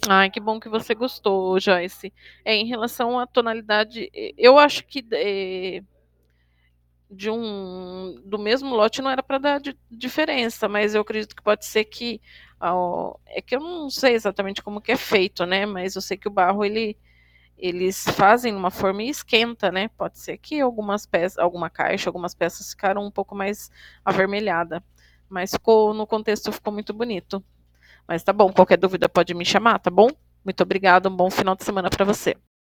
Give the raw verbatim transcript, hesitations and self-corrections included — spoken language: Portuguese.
Ai, que bom que você gostou, Joyce. É, em relação à tonalidade, e eu acho que, eh de um do mesmo lote não era pra dar di diferença, mas eu acredito que pode ser que, ah, o é que eu não sei exatamente como que é feito, né, mas eu sei que o barro ele eles fazem numa forma e esquenta, né, pode ser que algumas peças alguma caixa, algumas peças ficaram um pouco mais avermelhada, mas ficou no contexto ficou muito bonito. Mas tá bom, qualquer dúvida pode me chamar, tá bom? Muito obrigada, um bom final de semana pra você.